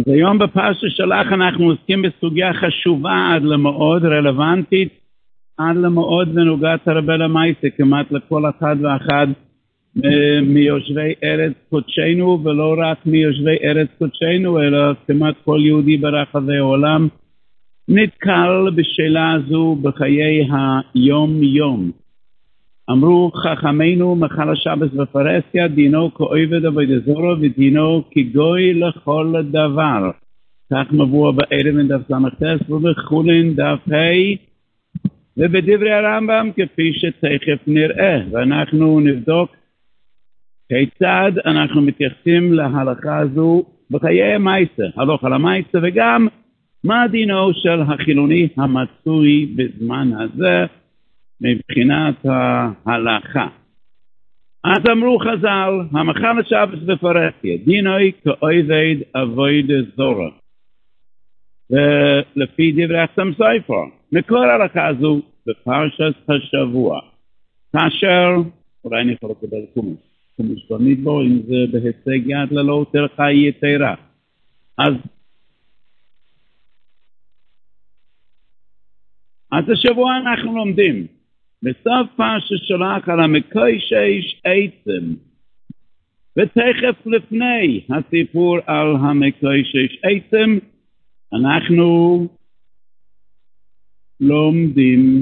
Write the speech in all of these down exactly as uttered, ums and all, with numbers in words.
אז היום בפרשת שלח אנחנו עוסקים בסוגיה חשובה עד למאוד רלוונטית, עד למאוד ונוגעת הרבה למעשה, כמעט לכל אחד ואחד מיושבי ארץ קודשנו, ולא רק מיושבי ארץ קודשנו, אלא כמעט כל יהודי ברחבי העולם נתקל בשאלה הזו בחיי היום יום. אמרו חכמינו מחל השבת בפרהסיה, דינו כעובד עבודת זרה ודינו כגוי לכל דבר. כך מבוא בערב דף ס"ט ובחולין דף ה' ובדברי הרמב"ם כפי שתכף נראה, ואנחנו נבדוק כיצד אנחנו מתייחסים להלכה הזו בחיי המעשה, הלכה למעשה, וגם מה דינו של החילוני המצוי בזמן הזה מבחינת ההלכה. אז אמרו חז"ל, המחל השבת בפרהסיה, דינוי כעובד עבודת זרה. ולפי דברי החסם סופר, מקור ההלכה הזו בפרשת השבוע, כאשר, אולי אני יכול לקבל קומוש, קומוש במדבר, אם זה בהישג יד ללא טרחה יתרה. אז אז השבוע אנחנו לומדים בסוף פרשת שלח על המקושש עצם, ותכף לפני הסיפור על המקושש עצם אנחנו לומדים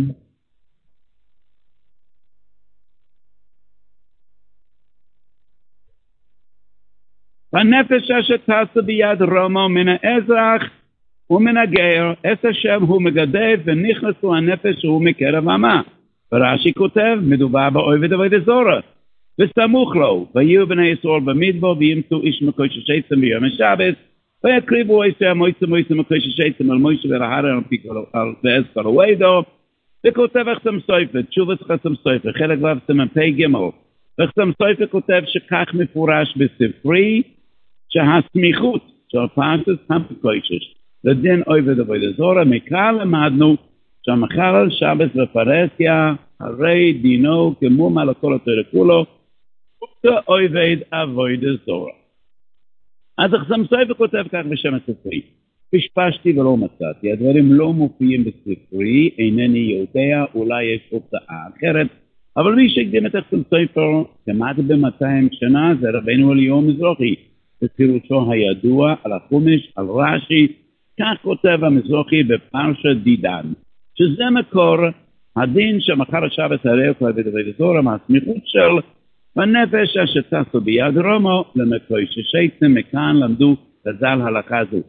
הנפש אשר טסה ביד רומו מן האזרח ומן הגר, עש השם הוא מגדף ונכנסו הנפש שהוא מקרב עמה. ורש"י כותב, מדובר בעובד עבודת זרה, וסמוך לו, ויהיו בני ישראל במדבר וימצאו איש מקושש עצם ביום השבת, ויקריבו עשר מויצה מויצה מקושש עצם על מוישה ולהרן על ועז כל הווידו, וכותב החסם סופר, תשובת חסם סופר, חלק ו' סימן פ' ג', וחסם סופר כותב שכך מפורש בספרי, שהסמיכות של פרשת המקושש לדין עובד עבודת זרה, מכאן למדנו שהמחל השבת בפרהסיה הרי דינו כמו על כל התורה כולו וכעובד עבודת זרה. אז החסם סופר כותב כך בשם הספרי, פשפשתי ולא מצאתי, הדברים לא מופיעים בספרי, אינני יודע, אולי יש הוצאה אחרת, אבל מי שהקדים את החסם סופר כמעט ב-מאתיים שנה זה רבינו אליהו מזרחי, בפירושו הידוע על החומש, על רש"י, כך כותב המזרחי בפרשת דידן, שזה מקור הדין שמחל השבת הרי עובד עבודת זרה, מהסמיכות של הנפש אשר טסה ביד רומו למקושש עצם. מכאן למדו חז"ל הלכה זו.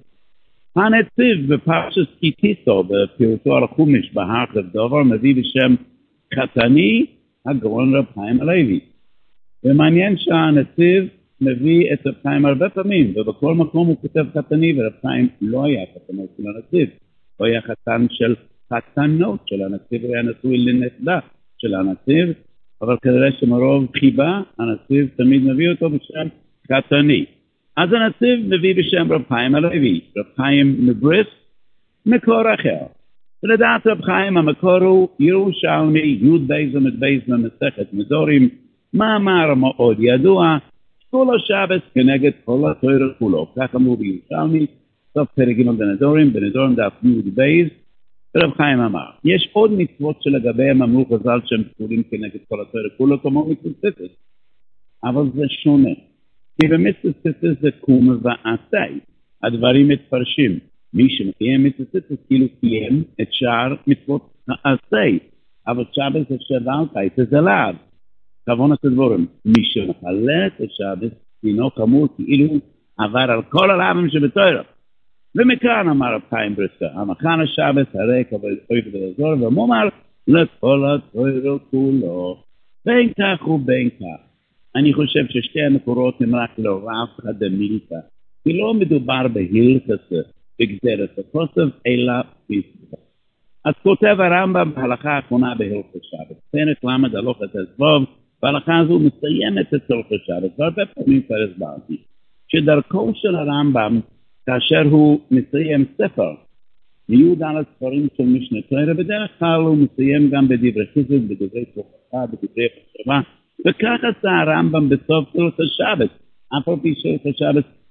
הנציב בפרשת כי תישא בפירושו על החומש בהר כבדובר מביא בשם חתני הגאון רב חיים הלוי, ומעניין שהנציב מביא את רב חיים הרבה פעמים, ובכל מקום הוא כותב חתני, ורב חיים לא היה חתנו של הנציב, הוא היה חתן של חתנות של הנציב, הוא היה נשוי לנכדה של הנציב, אבל כנראה שמרוב חיבה הנציב תמיד מביא אותו בשם חתני. אז הנציב מביא בשם רב חיים הלוי, רב חיים מבריס, מקור אחר. ולדעת רב חיים המקור הוא ירושלמי י' בייז ומדבייז במסכת מזורים, מאמר מאוד ידוע, כל השבת כנגד כל התורה כולו. כך אמרו בירושלמי, סוף פרק ג' בנדורים, בנדורים דף י' בייז, רב חיים אמר, יש עוד מצוות שלגביהם אמרו חז"ל שהם פסולים כנגד כל התורה כולו, כמו מצוות ציצית. אבל זה שונה. כי במצוות ציצית זה קום ועשה. הדברים מתפרשים. מי שמקיים מצוות ציצית כאילו קיים את שאר מצוות העשה. אבל שבת זה שבלת, זה לאו. כוונת הדברים, מי שמחלל את השבת, דינו כאמור כאילו עבר על כל העלמים שבתורה. ומכאן אמר רב חיים בריסקה, המחל השבת הרי עובד עבודת זרה, ומאמר לכל התורה כולו, בין כך ובין כך. אני חושב ששתי המקורות הם רק לרב הדמילתא, כי לא מדובר בהלכתא, בגזרת הכוסף, אלא בספר. אז כותב הרמב"ם בהלכה האחרונה בהלכות שבת, פרק למד הלכות הסבוב, וההלכה הזו מסיימת את הלכות שבת, והרבה פעמים כבר הסברתי, שדרכו של הרמב"ם, כאשר הוא מסיים ספר, מיועד על הספרים של משנה תורה, בדרך כלל הוא מסיים גם בדברי חז"ל, בדברי תורה, בדברי מחשבה, וכך עשה הרמב"ם בסוף הלכות השבת, אף על פי שהלכות השבת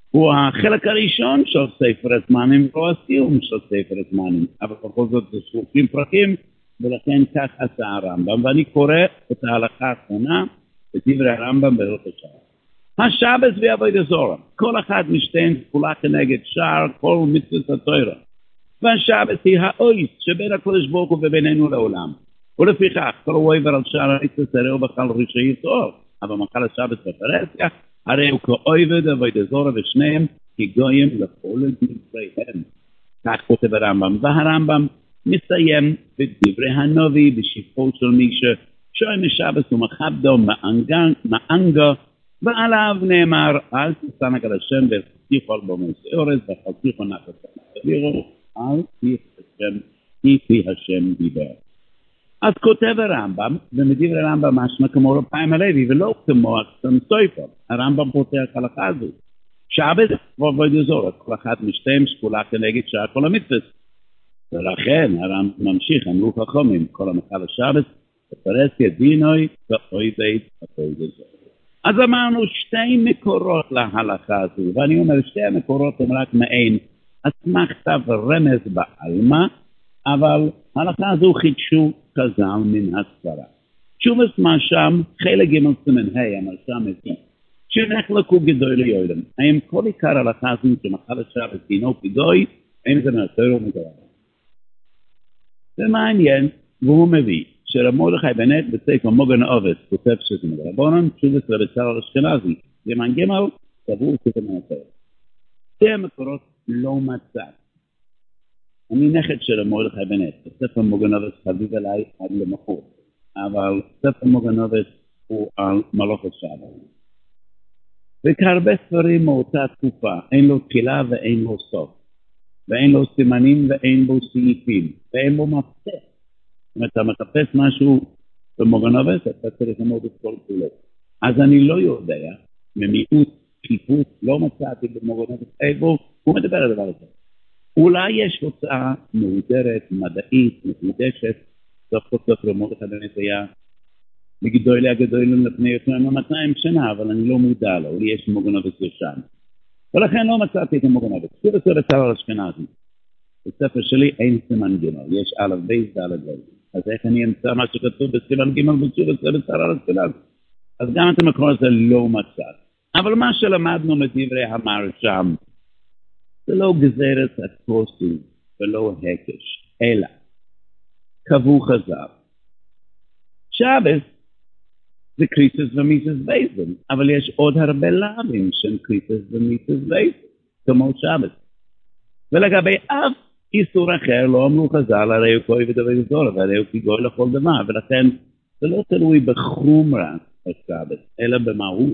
הוא החלק הראשון של ספר הזמנים, ולא הסיום של ספר הזמנים, אבל בכל זאת זה שלושים פרקים, ולכן כך עשה הרמב"ם, ואני קורא את ההלכה האחרונה, את דברי הרמב"ם בהלכות השבת. השבת ועבודת זרה, כל אחד משתיהן כולה כנגד שער, כל מצוות התורה. והשבת היא האויס שבין הקדוש ברוך הוא ובינינו לעולם. ולפיכך, כל עובר על שער המצוות הרי הוא בכלל רישי יסוד, אבל מחל השבת בפרהסיה, הרי הוא כאויבד עבודת זרה ושניהם כגויים לכל דבריהם. כך כותב הרמב"ם, והרמב"ם מסיים בדברי הנביא בשבחו של מי ששואל משבת ומכבדו מאנגו, ועליו נאמר, אל תשנא על השם ותבטיחו על במות ארץ וחלטיחו נפש ותבירו, אל תפי השם דיבר. אז כותב הרמב"ם, ומדברי הרמב"ם משמע כמו רב חיים הלוי, ולא כמו החסם סופר. הרמב"ם פותח הלכה הזו. שבת ועבודת זרה, כל אחת משתיהם שקולה כנגד שער כל המצוות. ולכן הרמב"ם ממשיך, אמרו חכמים, כל המחל השבת, בפרהסיה דינוי ואויבד עבודת זרה. אז אמרנו שתי מקורות להלכה הזו, ואני אומר שתי המקורות הם רק מעין אסמכתא ורמז בעלמא, אבל ההלכה הזו חידשו חז"ל מן הסברה. תשובת משם, חלק ג' סימן ה' אמר שם מביא, שנחלקו גדולי עולם. האם כל עיקר ההלכה הזו שמחל השבת דינו כגוי, אין זה מהתורה ומגרם. זה מעניין, והוא מביא, שרב מרדכי בנט בספר מוגן אובס, כותב שזה מדרבנן, תשובת רבי צהר אשכנזי, זמן ג' סבור שזה מהתורה. שתי המקורות לא מצא. אני נכד של מרדכי בנט, ספר מוגן אובס חביב עליי עד למחור, אבל ספר מוגן אובס הוא על מלאכות שבת. וכהרבה ספרים מאותה תקופה, אין לו תחילה ואין לו סוף, ואין לו סימנים ואין לו סעיפים, ואין לו מפתח. אם אתה מחפש משהו במוגן אובס, אתה צריך ללמוד את כל כולו. אז אני לא יודע, ממיעוט, חיפוש, לא מצאתי במוגן אובס, איפה הוא מדבר על דבר הזה. אולי יש הוצאה מהודרת, מדעית, מחודשת, סוף כל סוף רמות אחד באמת היה מגדולי הגדולים לפני יותר מ-מאתיים שנה, אבל אני לא מודע לו, לי יש מוגן אובס ישן. ולכן לא מצאתי את המוגן אובס. שוב הספר צהר אשכנזי. בספר שלי אין סימן ג', יש א' בייס וא' בייס. אז איך אני אמצא מה שכתוב בסימן ג' ושוב הספר צהר אשכנזי? אז גם את המקור הזה לא מצאת. אבל מה שלמדנו מדברי המהרש"ם, זה לא גזרת הכוסים ולא הקש, אלא קבעו חז"ל. שבת זה קריסוס ומיסוס בייסן, אבל יש עוד הרבה לאווים של קריסוס ומיסוס בייסן, כמו שבת. ולגבי אף איסור אחר לא אמרו חז"ל, הרי הוא כואב עבודת זרה, והרי הוא כגוי לכל דבר, ולכן זה לא תלוי בחומרה השבת, אלא במהות.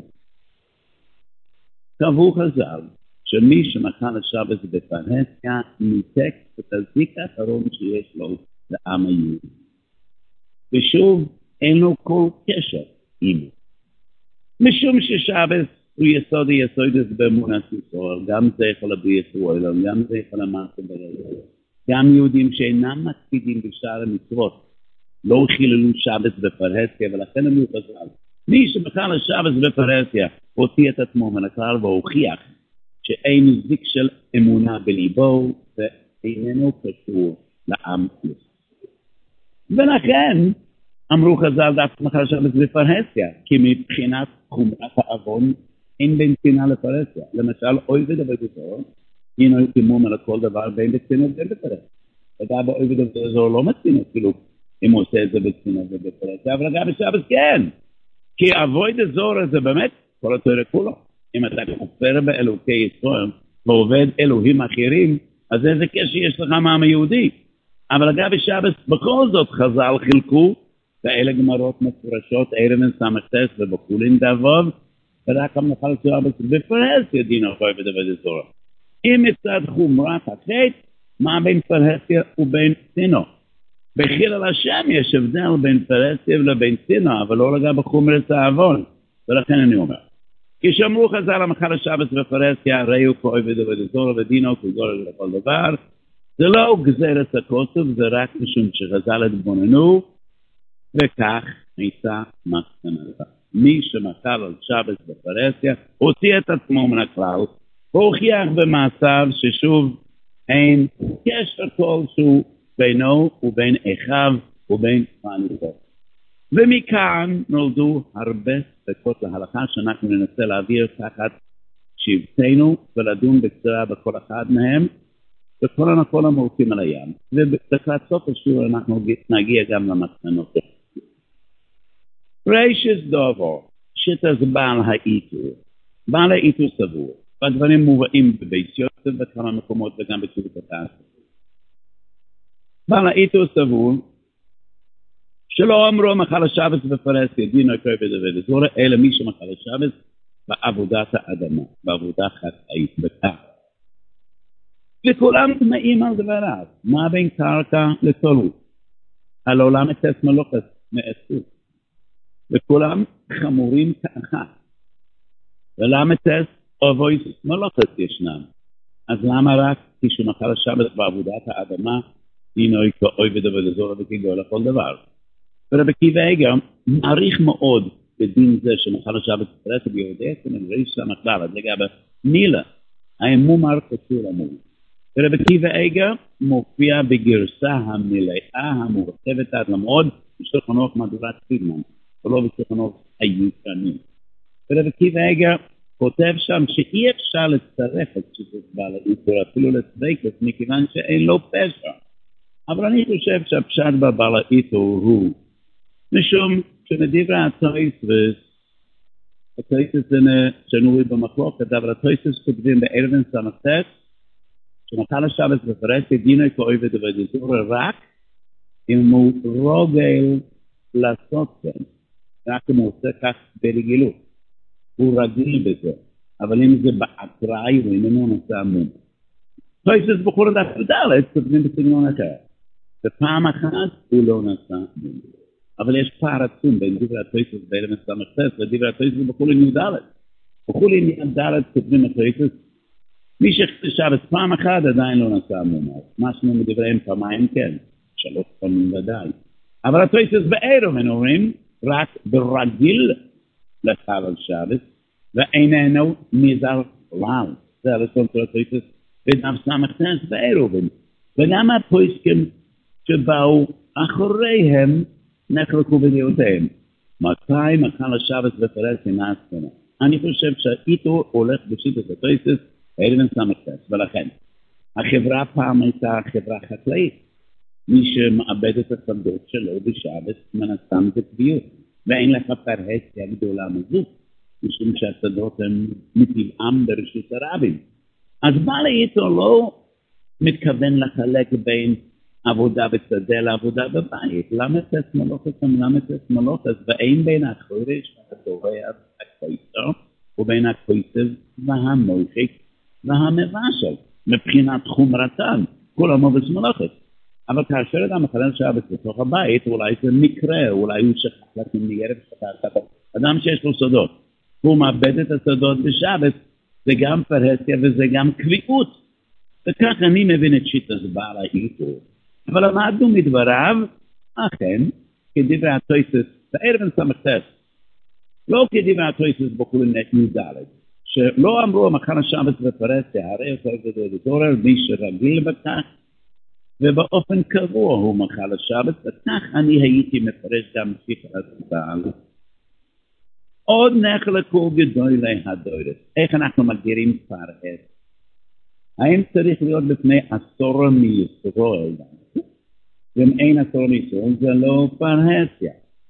קבעו חז"ל, שמי שמחל השבת בפרהסיה ניתק את הזיכרון שיש לו לעם היהודי. ושוב, אין לו כל קשר עימו. משום ששבת הוא יסוד היסוד באמונת ישראל, גם זה יכול להביא את העולם, גם זה יכול למעשה ברגע. גם יהודים שאינם מקפידים בשאר המצוות, לא חיללו שבת בפרהסיה, ולכן הם חז"ל. מי שמחל השבת בפרהסיה, הוציא את עצמו מן הכלל והוכיח שאין זיק של אמונה בליבו, ואיננו קשור לעם ישראל. ולכן אמרו חז"ל דווקא מחל השבת בפרהסיה, כי מבחינת חומרת העוון אין בין קנאה לפרהסיה. למשל, עובד עבודת זרה, הנה הוא תימום על כל דבר בין בקנאה ובין בפרהסיה. וגם עובד עבודת זרה לא מצאנו אפילו אם הוא עושה את זה בקנאה ובפרהסיה, אבל גם בשבת כן. כי עבודת זרה זה באמת כל התורה כולו. אם אתה כופר באלוקי ישראל ועובד אלוהים אחרים, אז איזה קשר יש לך מהעם היהודי? אבל אגב בשבת בכל זאת חז"ל חילקו, ואלה גמרות מפורשות, ערב סמ"ס ובחולין דבוב, ורק המחל השבת בפרהסיה דינו עובד עבודת זרה. אם מצד חומרת החטא, מה בין פרהסיה ובין סינו? בחיל על השם יש הבדל בין פרהסיה לבין סינו, אבל לא לגבי חומרת העוון. ולכן אני אומר, כשאמרו חז"ל המחל השבת בפרהסיה, הרי הוא כעובד עבודת זרה ודינו כגוי לכל דבר, זה לא גזרת הכוסף, זה רק משום שחז"ל התבוננו, וכך ניסה מסקנתה. מי שמחל על שבת בפרהסיה, הוציא את עצמו מן הכלל, הוכיח במצב ששוב אין קשר כלשהו בינו ובין אחיו ובין מנהיגו. ומכאן נולדו הרבה ספקות להלכה שאנחנו ננסה להעביר תחת שבטנו ולדון בקצרה בכל אחד מהם, וכל הנקול המורקים על הים. ובקצת סוף השיעור אנחנו נגיע גם למסקנות. ראשית דבר, שיטת בעל האיתור. בעל האיתור סבור. והדברים מובאים בבית יוסף בכמה מקומות וגם בתשובת התעשת. בעל האיתור סבור שלא אמרו מחל השבס בפרסיה, דינו יקרא בדוד אזור, אלא מי שמחל השבס בעבודת האדמה, בעבודה חקלאית, בקרקע. וכולם תנאים על דבריו, מה בין קרקע לתולות? על עולם את מלוכת מאסות. וכולם חמורים כאחת. ולמה תס אובויס מלוכת ישנם? אז למה רק כשמחל השבס בעבודת האדמה, דינו יקרא בדוד אזור וכגול לכל דבר? ורבי עקיבא איגר מעריך מאוד בדין זה שמחל השבס בפרסיה ביהודי אצלנו, ראש המחלל, אז לגבי מילה, האמומר קשור למול. ורבי עקיבא איגר מופיע בגרסה המלאה המורכבת עד למוד בשולחן ערוך מהדורת פרידמן, ולא בשולחן ערוך הישנים. ורבי עקיבא איגר כותב שם שאי אפשר לצרף את שיטת בעל האיתור אפילו לצדקת מכיוון שאין לו פשע. אבל אני חושב שהפשט בבעל האיתור הוא משום שמדברי התויסס, התויסס זה שנורי במחלוקת, אבל התויסס כותבים באבן סמכת, שמחל השבס בפרסיה דינו יקרא בדוד אזור רק אם הוא רוגל לעשות כן, רק אם הוא עושה כך ברגילות. הוא רגיל בזה, אבל אם זה באקראי הוא איננו נושא המום. תויסס בחור דף ודלת כותבים בסגנון אחר. בפעם אחת הוא לא נשא מום. אבל יש פער עצום בין דברי התויסס באלם סמכת ודברי התויסס בחולין י"ד. בחולין י"ד כותבים התויסס, מי שחשב את פעם אחת עדיין לא נשא מום. מה שנו מדבריהם פעמיים כן, שלוש פעמים ודאי. אבל התויסס בערב הם אומרים רק ברגיל לחל על שבס, ואיננו מזר לאו. זה הלשון של התויסס בדף סמכת בערב. וגם הפויסקים שבאו אחריהם נחלקו בדעותיהם. מתי מחל השבס בפרסיה נעשנה? אני חושב שהאיתור הולך בשיטת התויסס אלם סמכת, ולכן החברה פעם הייתה חברה חקלאית. מי שמאבד את השדות שלו בשבס מנסם זה קביעות, ואין לך פרהסיה גדולה מזו, משום שהשדות הם מטבעם ברשות הרבים. אז בעל האיתור לא מתכוון לחלק בין עבודה בשדה לעבודה בבית. למה תס מלוכת למה תס מלוכת? ואין בין החורש והתורע והקויסר ובין הקויסר והמויכת והמבשל מבחינת חומרתן, כל המובס מלוכת. אבל כאשר אדם מחלל שבס בתוך הבית, אולי זה מקרה, אולי הוא שכח לכם מיירב שכח. אדם שיש לו סודות, הוא מאבד את הסודות בשבס, זה גם פרהסיה וזה גם קביעות. וכך אני מבין את שיטת בעל האיתור. אבל למדנו מדבריו, אכן, כדברי התויסס, באבן סמכת, לא כדברי התויסס בחולין י"ד, שלא אמרו מחל השבס בפרסיה, הרי יותר גדול לתורר, מי שרגיל בכך, ובאופן קבוע הוא מחל השבס, וכך אני הייתי מפרש גם שיטת בעל. עוד נחלקו גדולי הדורת. איך אנחנו מגדירים פרהסיה? האם צריך להיות בפני עשור מישראל? ואם אין עשור מישראל, זה לא פרהסיה.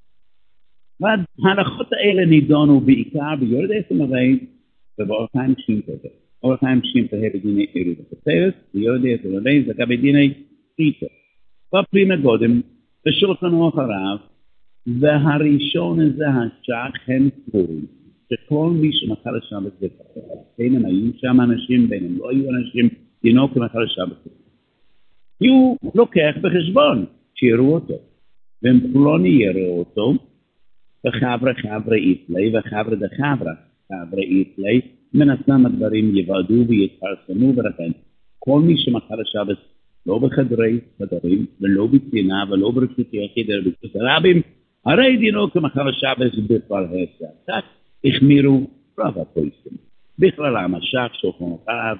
וההלכות האלה נידונו בעיקר ביורדי סמרי ובאורחיים שימפה. אורחיים שימפה בדיני עירות הכתרת, ביורדי סמרי זה גם בדיני חיטה. בפרימה גודם, בשולחן ערוך הרב, והראשון הזה השח הם סבורים. שכל מי שמחל השבס בפרסיה, בין הם היו שם אנשים, בין הם לא היו אנשים, דינו כמחל השבס. הוא לוקח בחשבון שיראו אותו, והם פלוני יראו אותו, וחברה חברה איתלי, וחברה דחברה חברה איתלי, מן הסתם הדברים יוועדו ויתפרסמו, ולכן כל מי שמחל השבס לא בחדרי חדרים, ולא בצינה, ולא ברשות יחיד, אלא ברשות הרבים, הרי דינו כמחל השבס בפרסיה. כך החמירו רב הפויסקים. בכלל המשך שולחון אחד,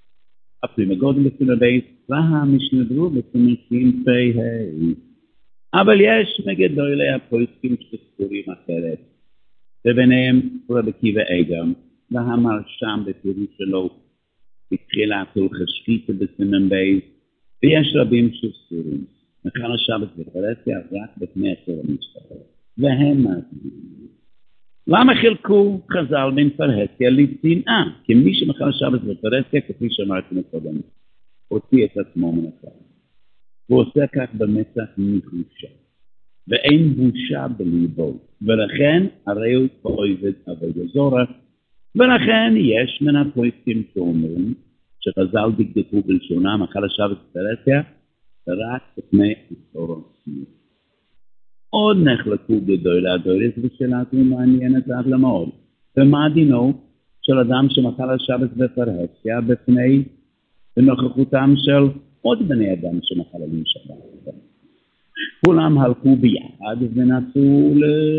אפילו מגודם בסין הבית, והמשנדרו בסין פי ה'. אבל יש מגדולי הפויסקים שספורים אחרת, וביניהם רבי עקיבא איגר, והמרשם בפירוש שלו, בתחילת הלכות בסימן בייס, ויש רבים שספורים. מחל השבת בפרהסיה רק בפני עשר המשפחות, והם מעטים. למה חילקו חז"ל בין פרהסיה לשנאה? כי מי שמחל השבת בפרהסיה, כפי שאמרתי מקודם, הוציא את עצמו מן הכלל. הוא עושה כך במצח מחושה, ואין בושה בליבו, ולכן הרי הוא אוהב עבודה זרה, ולכן יש מן הפויסקים שאומרים, שחז"ל דקדקו בלשונם, מחל השבת בפרהסיה, רק בפני עשור עצמי. עוד נחלקו גדולי הדורות, ושאלת הוא מעניינת עד למאוד. ומה דינו של אדם שמחל השבת בפרהסיה בפני בנוכחותם של עוד בני אדם שמחללים שבת? כולם הלכו ביחד ונסעו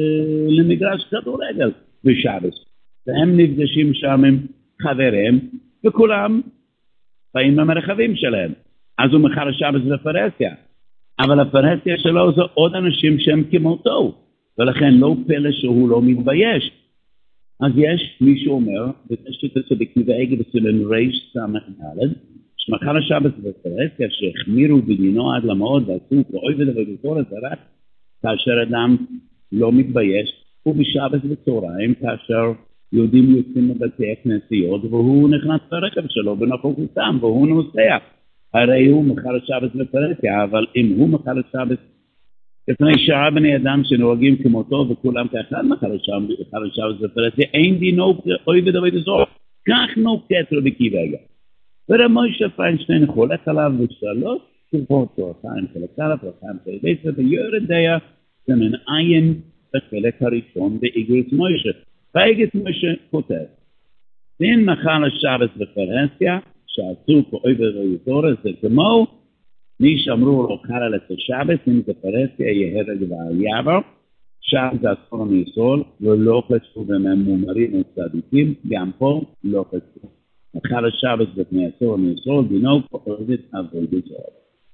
למגרש כדורגל בשבת, והם נפגשים שם עם חבריהם, וכולם באים במרחבים שלהם. אז הוא מחל השבת בפרהסיה, אבל הפרהסיה שלו זה עוד אנשים שהם כמותו, ולכן לא פלא שהוא לא מתבייש. אז יש מי שאומר, ותשתית רבי עקיבא איגר בסימן ריש סמך ד', שמחל השבת בפרהסיה שהחמירו בדינו עד למאוד ועשו כאוהב עבודה זרה זה רק כאשר אדם לא מתבייש, ובשבת בצהריים כאשר יהודים יוצאים מבתי הכנסיות והוא נכנס ברכב שלו בנוכחותם והוא נוסע. הרי הוא מחל השבת בפרהסיה, אבל אם הוא מחל השבת לפני שעה בני אדם שנוהגים כמותו וכולם כאחד מחל השבת בפרהסיה, אין דינו אוהב עבודה זרה. כך נוקט רבי עקיבא איגר. ורב מוישה פיינשטיין חולק עליו ושלוש תשובות תורתיים חלק עליו וחיים חלק עשר ויורד דיה זמן עין בחלק הראשון באיגרת מוישה. באיגרת מוישה כותב, אין מחל השבת בפרהסיה שעשו כאוהב עבודה זרה זה כמו מי שאמרו לו קרא לצה שבת, אם זה פרהסיה יהרג ועל יעבר, שם זה אסור מיסול ולא חשבו והם מומרים וצדיקים, גם פה לא חשבו. מחל השבת בפני עשור מיסול, דינו כאוהבת עבודה זרה.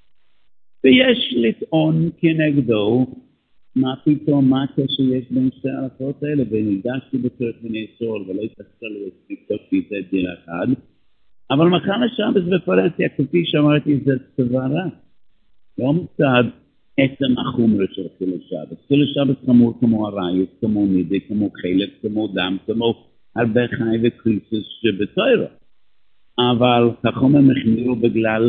ויש לטעון כנגדו, מה פתאום, מה הקשר יש בין שתי ההלכות האלה, וניגשתי בצורך בני סול, ולא התעסקה לבדוק שזה דין אחד, אבל מחל השבת בפרהסיה, כפי שאמרתי, זה סברה. לא מצד עצם החומר של חיל השבת. חיל השבת חמור כמו הרעיוס, כמו מידי, כמו חלב, כמו דם, כמו הרבה חי וקריסוס שבתוירה. אבל החומר מחמירו בגלל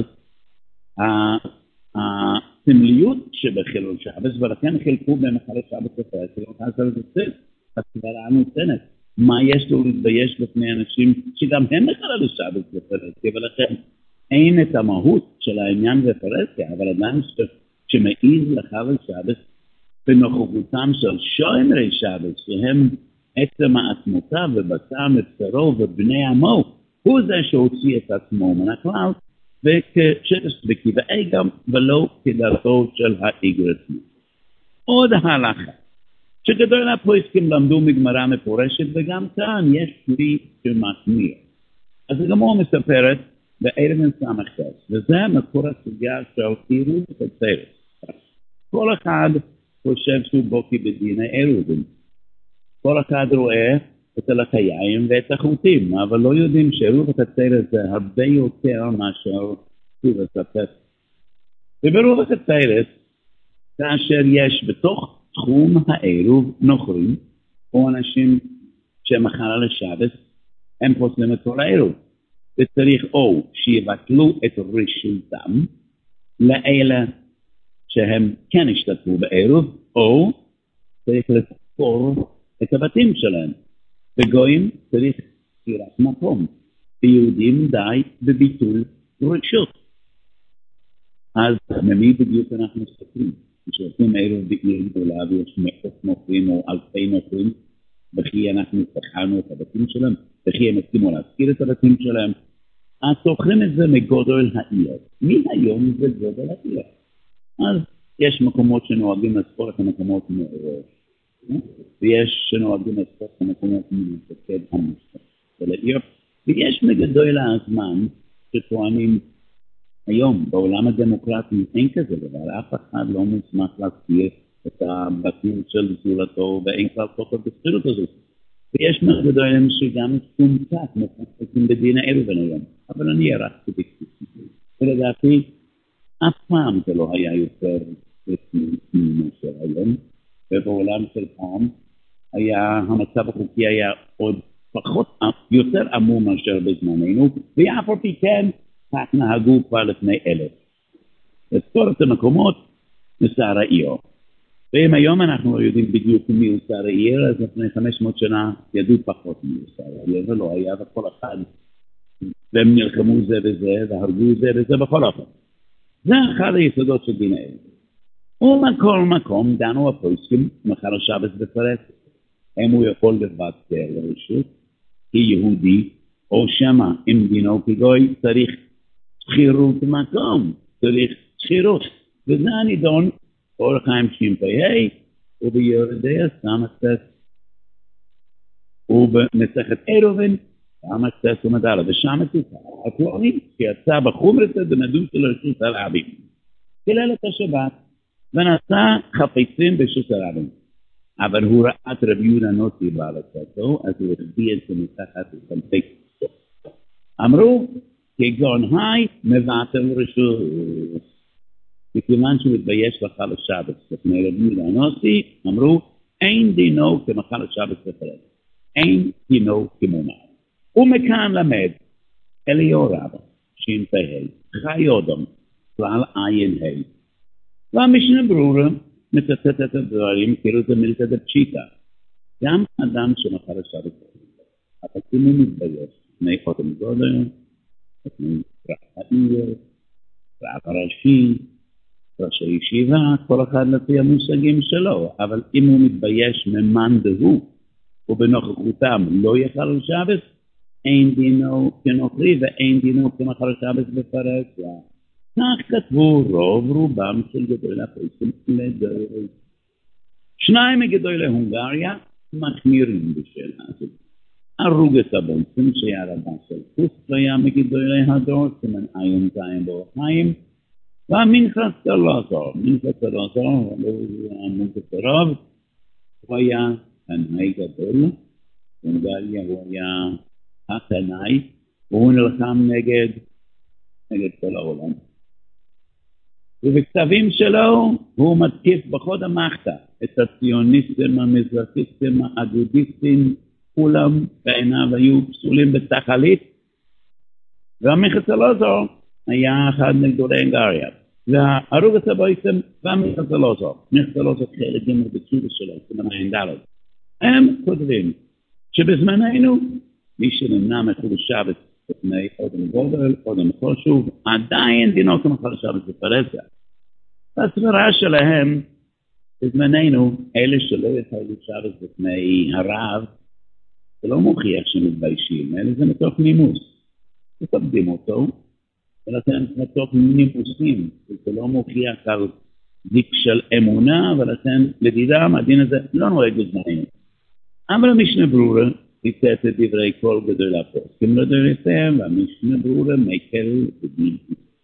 הסמליות שבחיל השבת, ולכן חילקו במחל השבת בפרהסיה, לא זה הסברה הנותנת. מה יש לו להתבייש בפני אנשים שגם הם מחלל השבת בפרהסיה, ולכן אין את המהות של העניין בפרהסיה, אבל אדם שמעיז לחלל השבת בנוכחותם של שומרי שבת, שהם עצם עצמותיו ובשר מבשרו ובני עמו, הוא זה שהוציא את עצמו מן הכלל, וכשתס בקיבה גם ולא כדרכו של האיגרת. עוד הלכה, שגדול הפויסקים למדו מגמרא מפורשת, וגם כאן יש כלי שמחמיר. אז גם הוא מספרת בערב סמ"ס, וזה מקור הסוגיה של עירוב ותצרת. כל אחד חושב שהוא בוקי בדין העירובים. כל אחד רואה את הלחיים ואת החוטים, אבל לא יודעים שעירוב ותצרת זה הרבה יותר מאשר עירוב ותצרת. וברוב ותצרת, כאשר יש בתוך תחום העירוב נוכרים, או אנשים שמחלל השבת, הם פוסלים את כל העירוב. וצריך או שיבטלו את רשותם לאלה שהם כן השתתפו בעירוב, או צריך לפתור את הבתים שלהם. בגויים צריך ספירת מקום, ביהודים די בביטול רשות. אז ממי בדיוק אנחנו מסתכלים? כשעושים עירוב בעיר גדולה ויש מאות נוכרים או אלפי נוכרים, וכי אנחנו סחרנו את הבתים שלהם, וכי הם הסכימו להזכיר את הבתים שלהם, אז תוכרים את זה מגודל העיר. מי היום זה גודל העיר? אז יש מקומות שנוהגים לספור את המקומות מראש, ויש שנוהגים לספור את המקומות ממפקד המשפט של העיר, ויש מגדול הזמן שטוענים היום בעולם הדמוקרטי אין כזה דבר, אף אחד לא מוסמך להסביר את הבתים של זולתו ואין כבר תוקף בזכות הזאת. ויש מגדולים שגם שום קצת מפסקים בדין הערבן היום, אבל אני ערכתי בקצת. ולדעתי, אף פעם זה לא היה יותר מאשר היום, ובעולם של פעם היה, המצב החוקי היה עוד פחות, יותר עמום מאשר בזמננו, ואף על פי כן, כך נהגו כבר לפני אלף. לזכור את המקומות מסער העיר. ואם היום אנחנו לא יודעים בדיוק מי הוא שר העיר, אז לפני חמש מאות שנה ידעו פחות מי הוא שר העיר, ולא היה בכל אחד. והם נלחמו זה וזה, והרגו זה וזה בכל אופן. זה אחד היסודות של דין הערב. ובכל מקום דנו הפוסקים מחר השבת בפרט. אם הוא יכול לבטל לרשות, כיהודי, או שמה עם דינו כגוי, צריך שכירות מקום, צריך שכירות. וזה הנידון, אור חיים שימפי, וביורדי הסמסת, ובמסכת עירובין, סמסת ומדלה, ושם התוצאה. הכלורים שיצא בחומרת במדות של רשות הרבים. כלל את השבת, ונעשה חפצים ברשות הרבים. אבל הוא ראה את רבי יהודה נוסי בעלתו, אז הוא החביא את זה מתחת לסמפק. אמרו, כגון היי, מבטל רשות. מכיוון שהוא מתבייש לחל השבת, לפני רבי יהודה נוסי, אמרו, אין דינו כמחל השבת בפרט. אין דינו כמומר. ומכאן למד, אליהו רבא, שימפי, חי אודם, כלל עין ה'. והמשנה ברורה, מצטט את הדברים, כאילו זה מילתא דפשיטא. גם אדם שמחל השבת בפרט, אבל אם הוא מתבייש, לפני חותם גודל, לפני רב העיר, רב הראשי, ראשי ישיבה, כל אחד לפי המושגים שלו, אבל אם הוא מתבייש ממאן דהוא, ובנוכחותם לא יחל השבת, אין דינו כנוכרי ואין דינו כמחל השבת בפרהסיה. כך כתבו רוב רובם של גדולי הפוסקים לדורות. שניים מגדולי הונגריה מחמירים בשאלה הזאת. ארוגת הבונסים שהיה רבה של חוס והיה מגדולי הדור, סימן עיון זין באורחיים, והמנחס סלוזור, מנחס סלוזור, המנחס הרוב, הוא היה תנאי גדול, הונגריה הוא היה התנאי, והוא נלחם נגד, נגד כל העולם. ובכתבים שלו הוא מתקיף בכל המחתה את הציוניסטים, המזרחיסטים, האגודיסטים, כולם בעיניו היו פסולים בתחלית, והמנחס סלוזור היה אחד מגדולי הונגריה. והרוג הסבויסם והמנחס סלוזור, מנחס סלוזור חלק ג' בצורה שלו, סימן עין ד'. הם כותבים שבזמננו, מי שנמנע מחול השבת לפני אודם גודל, אודם חשוב, עדיין דינו כמחל השבת בפרהסיה. הסברה שלהם, בזמננו, אלה שלא יחלו שבת לפני הרב, זה לא מוכיח שמתביישים, אלא זה מתוך נימוס. תקבדים אותו, ולכן מתוך נימוסים, זה לא מוכיח על דיק של אמונה, ולכן לדידם הדין הזה לא נוהג בזמננו. אבל המשנה ברורה, ציטט את דברי כל גדולי הפוסקים לדורותיהם, והמשנה ברורה מקל בדין.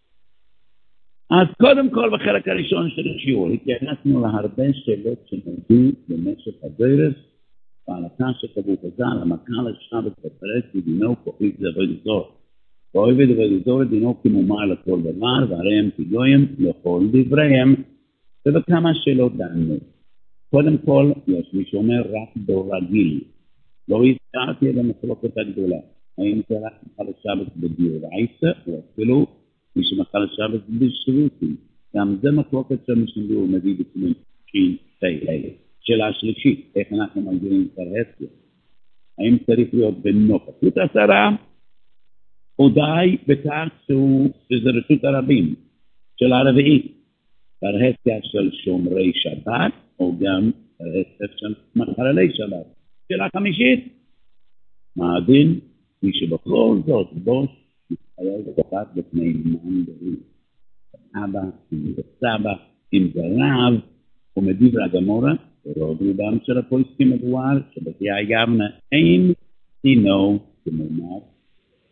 אז קודם כל בחלק הראשון של השיעור, התייחסנו להרבה שאלות שנולדו במשך הדרך, וההלכה שקבעו חז"ל, המקל השבת בפרהסיה דינו כוחית לעבוד זור. ועובד עבוד זור דינו כמומר לכל דבר, והרי הם כגויים לכל דבריהם, ובכמה שאלות דנו. קודם כל, יש מי שאומר רק דור רגיל. לא הזכרתי את המחלוקת הגדולה. האם זה רק מחל השבת בדאורייתא, או אפילו מי שמחל השבת בשרותי. גם זה מחלוקת שהמשנה הוא מביא בסימן שין תהילה. שאלה שלישית, איך אנחנו מגדירים פרהסיה? האם צריך להיות בנוכחות עשרה, או די בכך שזה רשות הרבים, של הרביעית, פרהסיה של שומרי שבת, או גם פרהסיה של מחללי שבת. שאלה חמישית, מה הדין? מי שבכל זאת בוש, מתחייל וקפת בפני מן דהוא. אבא, אם זה סבא, אם זה רב, ומדברי הגמורה, ורוב רובם של הפוסקים מדובר, שבתי היבנה אין דינו כמומר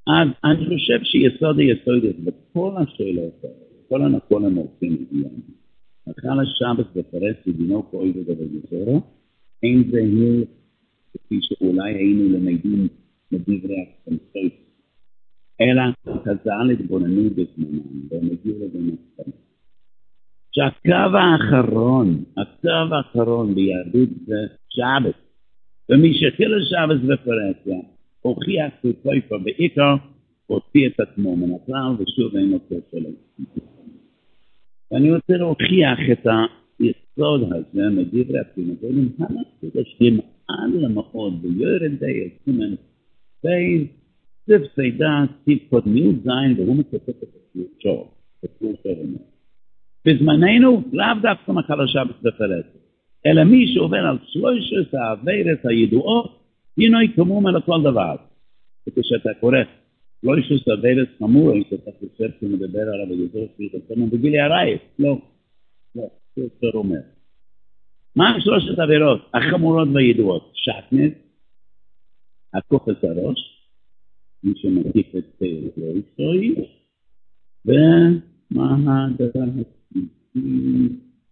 אז אני חושב שיסוד היסוד הזה, בכל השאלות, כל הנקול המורפים, אחר השבת בפרס ודינו כואי ודבר יסורו, אין זה הוא, כפי שאולי היינו למדים מדברי הקטנסות, אלא חז"ל התבוננו בזמנם, והם הגיעו לבנצחם. שהקו האחרון, הקו האחרון ביהדות זה שבת. ומי שהתחיל לשבת בפרסיה, הוכיח סופר בעיקר, הוציא את עצמו מן הכלל, ושוב אין לו קשר. ואני רוצה להוכיח את היסוד הזה, מדברי הקטנסות, המקודשים עד למאוד, ביורד די, סימן, בין ספסי דעת, סיב קודמיות זין, והוא מצטט את הסיור שור, את הסיור שור אומר. בזמננו, לאו דווקא מחל השבת בפרסיה, אלא מי שעובר על שלושת העבירות הידועות, דינוי כמום על כל דבר. וכשאתה קורא שלושת העבירות חמורות, אתה חושב שמדבר עליו הידוע, שאתה בגילי הרייך. לא, לא, זה יותר אומר. מה שלושת העבירות החמורות והידועות? שטנס, הכוחת הראש, מי שמקיף את ראשוי, ומה הדבר השלישי?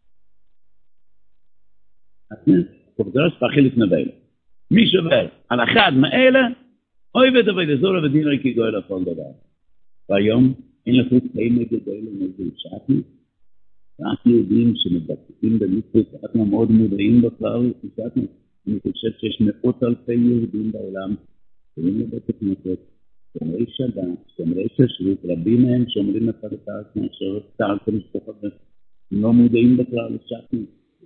כוחת הראש ואכילת נבל. מי שעובר על אחד מאלה, אוי ודבר יזורה ודינוי כגוי לכל דבר. והיום אין לחוץ חיים לגדוי למזל שטנס, רק יהודים שמדקקים במצוות, אנחנו מאוד מודעים בכלל, אני חושב שיש מאות אלפי יהודים בעולם, שומעים לבית הכנסת, שומרי שבת, שומרי ששרות, רבים מהם שומרים את הרצאת מאשר תארת המשפחות, לא מודעים בכלל לשטנו.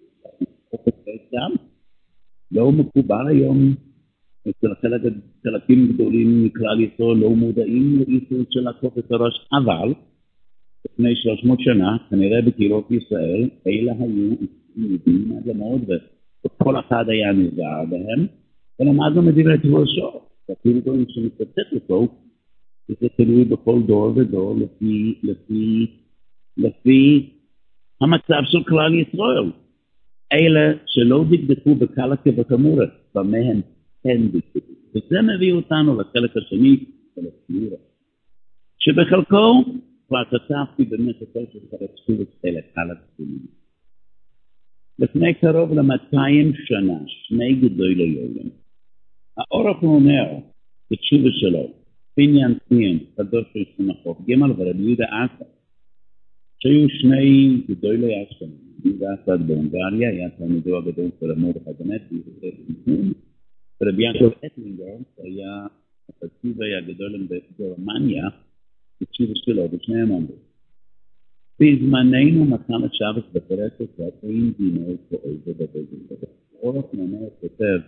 גם לא מקובל היום, אצל חלקים גדולים מכלל ישראל, לא מודעים לאיסור של הכופת הראש, אבל לפני שלוש מאות שנה, כנראה בקהילות ישראל, אלה היו יהודים עד למאוד, וכל אחד היה נזהר בהם, ולמדנו מדברי תבוא שור. אפילו דברים שמצטט אותו, זה תלוי בכל דור ודור לפי, לפי, לפי המצב של כלל ישראל. אלה שלא דקדקו בקלה כבתמורה, במה הם כן דקדקו. וזה מביא אותנו לחלק השני של הסבירה. שבחלקו, כבר כתבתי באמת את כל שחרצו את אלה קלה כתובים. לפני קרוב ל-מאתיים שנה, שני גדוי ליולים, האורח הוא אומר, בתשובה שלו, פיניאן ציין, קדוש של סמכות, גמל ורבי יהודה אסד, שהיו שני גדוי ליאשכם, יהודה אסד בהונגריה, היה תלמידו הגדול של המורדכי באמת, ורבי יעקב אטלינגר, היה התקציבי הגדול בגרמניה, בתשובה שלו, בשני אמונות. בזמננו מתן השבת בפרסת, ואין דינו כואב ובבזל. האורח נאמר כותב,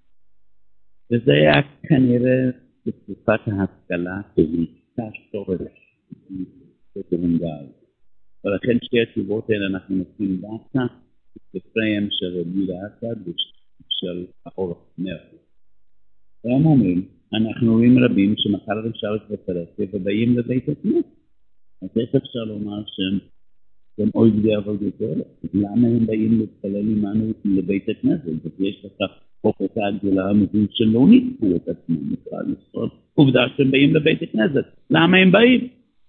וזה היה כנראה בתקופת ההשכלה שהיתה שורש בגרמניה. ולכן שתי התשובות האלה אנחנו נותנים דווקא בספריהם של רבי יהודה אסד ושל האורח נר. והם אומרים, אנחנו רואים רבים שמחל השבת בפרסיה ובאים לבית הכנסת. אז איך אפשר לומר שהם הם אוי בדי עבוד יותר? למה הם באים להתפלל עמנו לבית הכנסת? ויש לך הוכחה גדולה המבין שלא נתפו את עצמם בכלל ישראל. עובדה שהם באים לבית הכנסת. למה הם באים?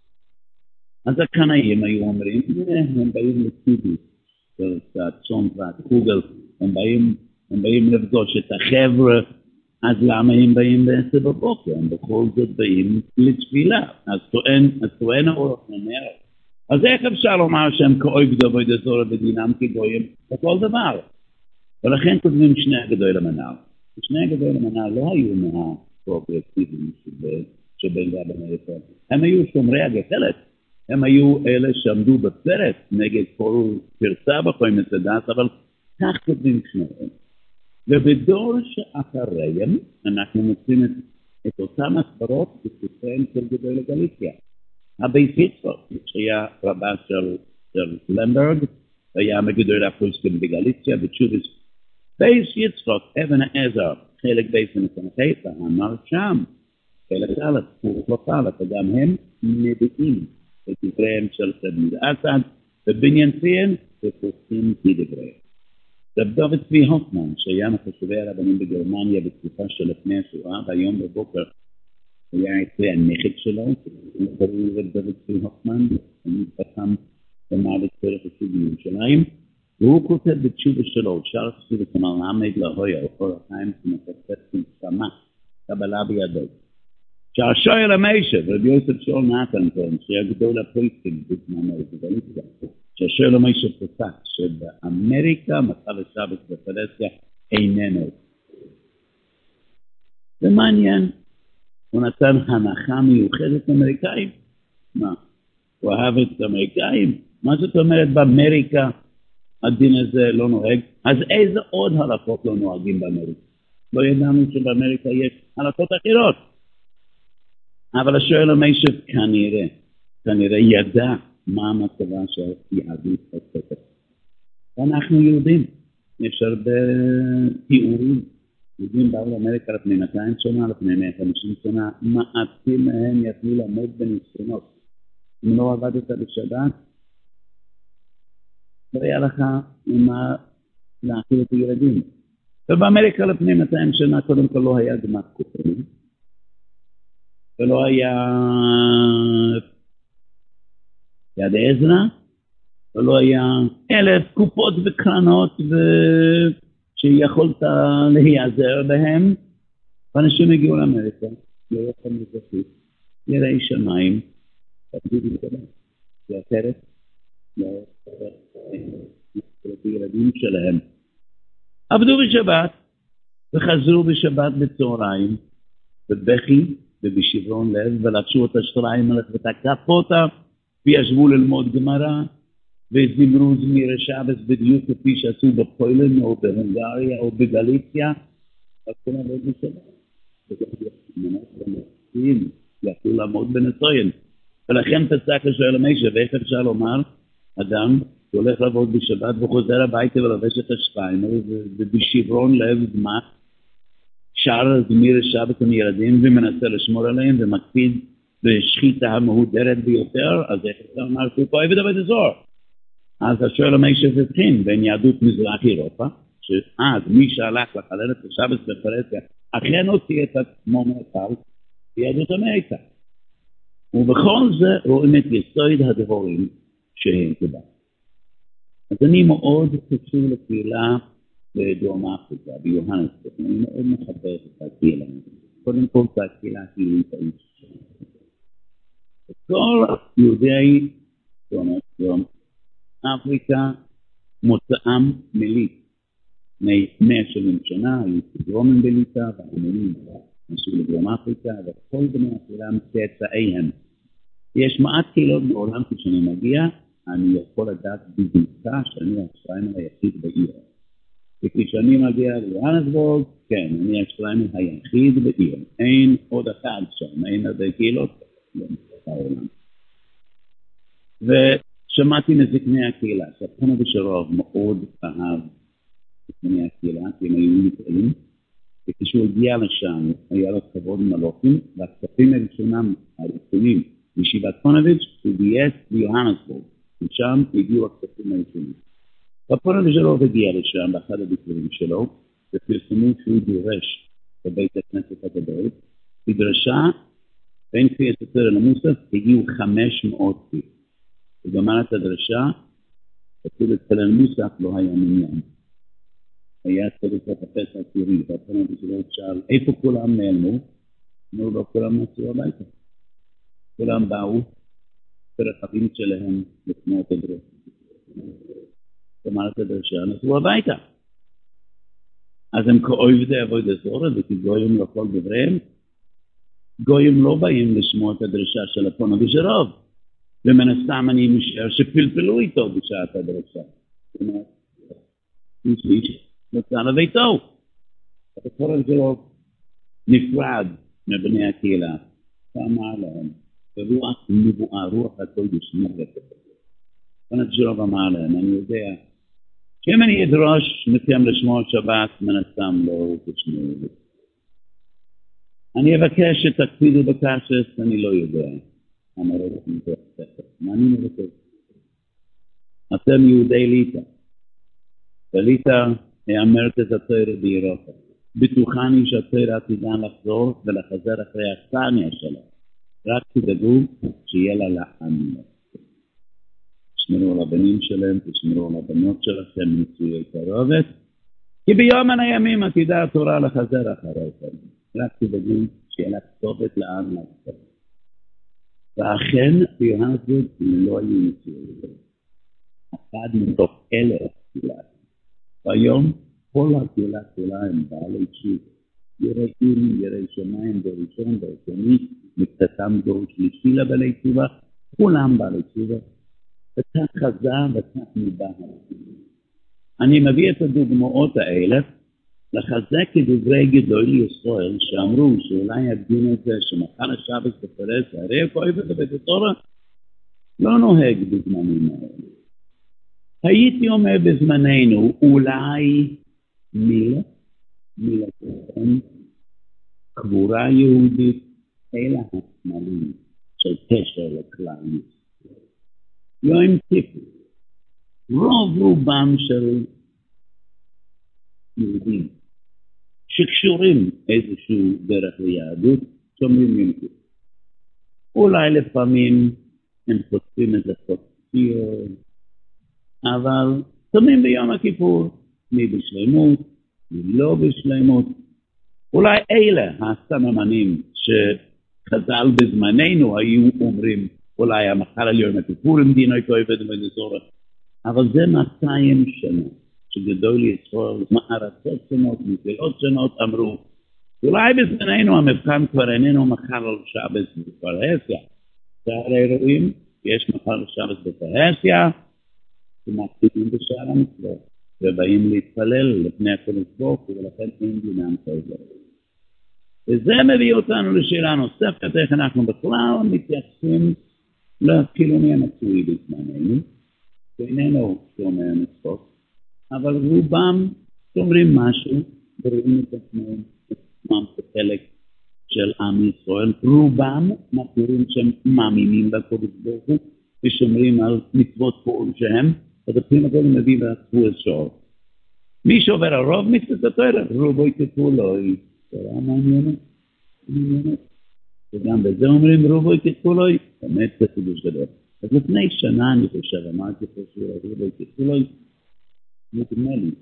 אז הקנאים היו אומרים, הם באים לצידי של הצום והחוגל, הם באים, הם באים לפגוש את החבר'ה, אז למה הם באים בעשר בבוקר? הם בכל זאת באים לתפילה. אז טוען, אז טוען האורח אומר, אז איך אפשר לומר שהם כאוי גדולי דזורה בדינם כגויים בכל דבר? ולכן כותבים שני הגדוי למנהל. שני הגדוי למנהל לא היו מהפרוגרסיבים שבין רבני ישראל. הם היו שומרי הגחלת. הם היו אלה שעמדו בפרץ נגד כל פרצה בכל מצדס, אבל כך כותבים שניהם. ובדור שאחריהם אנחנו מוצאים את, את אותם הסברות בספריהם של גדול לגליציה. הבית יצחק, שהיה רבה של, של למברג, היה מגדול הפוסקים בגליציה, בתשובס בית יצחק, אבן העזר, חלק בית ונתנחי, ואמר שם, חלק א', הוא חלפה, וגם הם נביאים את דבריהם של רבי אסד, ובניין ציין, ופוסקים כדבריהם. רב דוד צבי הופמן, שהיה מחשובי הרבנים בגרמניה בתקופה של לפני השואה, והיום בבוקר היה אצלי הנכד שלו, הוא קראו דוד צבי הופמן, אני פחם במעלת פרח השיב בירושלים, והוא כותב בתשובה שלו, שער תשובה כלומר עמד להויה, אוכל החיים שמחפש כמה, קבלה בידו. שהשואל המיישב, רבי יוסף שאול נתנטון, שהיה גדול הפויסטים בזמן האמריקה, שהשואל המיישב פסק שבאמריקה מצב השבת בפלסטיה איננו. זה מעניין. הוא נתן הנחה מיוחדת לאמריקאים. מה? הוא אהב את האמריקאים? מה זאת אומרת באמריקה הדין הזה לא נוהג? אז איזה עוד הלכות לא נוהגים באמריקה? לא ידענו שבאמריקה יש הלכות אחרות. אבל השואל המיישב כנראה, כנראה ידע מה המצבה של יהדות הספר. ואנחנו יהודים, יש הרבה תיאורים. יהודים באו לאמריקה לפני מאתיים שנה, לפני מאה וחמישים שנה, מעטים מהם יכלו לעמוד בניסיונות. אם לא עבדת בשבת, לא היה לך מה להאכיל את הילדים. ובאמריקה לפני מאתיים שנה קודם כל לא היה גמר כופרים. ולא היה יד עזרא, ולא היה אלף קופות וקרנות שיכולת להיעזר בהם, ואנשים הגיעו לאמריקה, לא יכולים לזכות, יראי שמיים, תעבדו בשבת, זה אחרת, לילדים שלהם. עבדו בשבת, וחזרו בשבת בצהריים, בבכי, ובשברון לב, ולבשו את השטריים מלך ותקף אותה, וישבו ללמוד גמרא, וזמרו זמירי שבס בדיוק כפי שעשו בפולין, או בהונגריה, או בגליציה, וכולם עבוד בשבת. יכלו לעמוד בנצוין. ולכן פסק השואל המיישב, איך אפשר לומר, אדם שהולך לעבוד בשבת, וחוזר הביתה ולבש את השטריים, ובשברון לב מה, שר זמיר שבת עם ילדים ומנסה לשמור עליהם ומקפיד בשחיטה המהודרת ביותר, אז איך אתה אומר שהוא פה עבד עבד אזור? אז השואל המיישב הבחין בין יהדות מזרח אירופה, שאז מי שהלך לחלל את השבת בפרסיה, אכן הוציא את עצמו מהקל, יהדות אמריקה. ובכל זה רואים את יסוד הדבורים שהם כדאי. אז אני מאוד קשור לקהילה בדרום אפריקה, ביוהנסבורג, אני מאוד מחבר את הקהילה. קודם כל, את הקהילה הקהילית האיש. כל יהודי דרום אפריקה מוצאם מליט. מאה שבעים שנה, היו דרומים בליטה, והאמונים נסעו לדרום אפריקה, וכל בני הקהילה מצאצאיהם. יש מעט קהילות בעולם כשאני מגיע, אני יכול לדעת בדיוקה שאני השטריימר היחיד בעיר. וכשאני מגיע ליוהנסבורג, כן, אני השטריימר היחיד בעיר. אין עוד אחד שם, אין עוד קהילות בעולם. ושמעתי מזקני הקהילה, שפונה בשרוב מאוד אהב זקני הקהילה, כי הם היו נקראים, וכשהוא הגיע לשם, היה לו כבוד מלוכים, והכספים הראשונם, הראשונים, בישיבת פונוביץ', הוא גייס ליוהנסבורג, ושם הגיעו הכספים הראשונים. והפונוביץ' שלו הגיע לשם, באחד הביקורים שלו, ופרסמו שהוא דורש בבית הכנסת הגדול, בדרשה, בין כפי הספר למוסף, הגיעו חמש מאות כפי. וגמר את הדרשה, אפילו אצל המוסף לא היה מניין. היה צריך לחפש הציורי, והפונוביץ' שלו שאל, איפה כולם נעלמו? אמרו לו, כולם נסעו הביתה. כולם באו, ברחבים שלהם לפני את הדרשה. גמר את הדרשה, נסעו הביתה. אז הם כאויבדי עבוד הזורה, וכי גויים לא כל דבריהם, גויים לא באים לשמוע את הדרשה של הפונוביץ' שלו. ומן הסתם אני משער שפלפלו איתו בשעת הדרשה. זאת אומרת, איש איש נוצא לביתו. הפונוביץ' שלו נפרד מבני הקהילה. כמה עליהם. ורוח נבואה, רוח הקודש נבואה. הפונוביץ' שלו אמר להם, אני יודע, שאם אני אדרוש מכם לשמוע שבת, מן הסתם לא תשמעו. אני אבקש שתקפידו בקשס, אני לא יודע. אמרו לכם את זה. מה אני מבקש? אתם יהודי ליטא. וליטא היא המרכז התורה באירופה. בטוחני שהתורה עתידה לחזור ולחזר אחרי הסניה שלה. רק תדאגו שיהיה לה לעם. תשמרו על הבנים שלהם, תשמרו על הבנות שלכם, ניסוי תערובת. כי ביום מן הימים עתידה התורה לחזר אחריכם. רק תדאגו שיהיה לה כתובת לעם לחזר. ואכן, ביהדות לא היו ניסוי. אחד מתוך אלה התפילה. והיום כל התפילה כולה הם בעלי תשובה. יראים, יראי שמיים, בראשון, בראשוני, מקצתם דור שלישי לבעלי תשובה, כולם בעלי תשובה. וכך חזר וכך ניבא. אני מביא את הדוגמאות האלה לחזק את דברי גדולי ישראל שאמרו שאולי הדין הזה שמחר השבת בפרס, הרי הכל בבית התורה לא נוהג בזמנים האלה. הייתי אומר בזמננו אולי מילה, מילה כהן, קבורה יהודית, אלה הסמלים של קשר לכלל ישראל. לא עם טיפו. רוב רובם של יהודים שקשורים איזשהו דרך ליהדות, שומרים יהודים. אולי לפעמים הם חושבים את החוציות, אבל שמים ביום הכיפור, מי בשלמות, מי לא בשלמות. אולי אלה הסממנים שחז"ל בזמננו היו אומרים, אולי המחר על יום הכיפור עם דינוי כואבת ונזורה. אבל זה מאתיים שנה, שגדול ישראל, מארצות שונות, מגלות שונות, אמרו, אולי בזמננו המבחן כבר איננו מחר על שבת בפרהסיה. שהרי רואים, יש מחר על שבת בפרהסיה, שמקפידים בשער המצוות, ובאים להתפלל לפני הקדוש ברוך הוא, ולכן אין דינם כזה. וזה מביא אותנו לשאלה נוספת, איך אנחנו בכלל מתייחסים לחילוני המצוי בזמננו, שאיננו שומר מצוות, אבל רובם שומרים משהו, ורואים את עצמם, עצמם כחלק של עם ישראל, רובם מכירים שהם מאמינים בקדוש ברוך הוא, ושומרים על מצוות כלשהם, הדפים הכל מביא ועצבו את שור. מי שעובר על רוב מצוות התורה, רובו יקטפו לו, היא תורה מעניינת, מעניינת. וגם בזה אומרים רובו יקטפו לו, באמת זה חידוש גדול. אז לפני שנה אני חושב, אמרתי פה שרובו יקטפו לו, נדמה לי,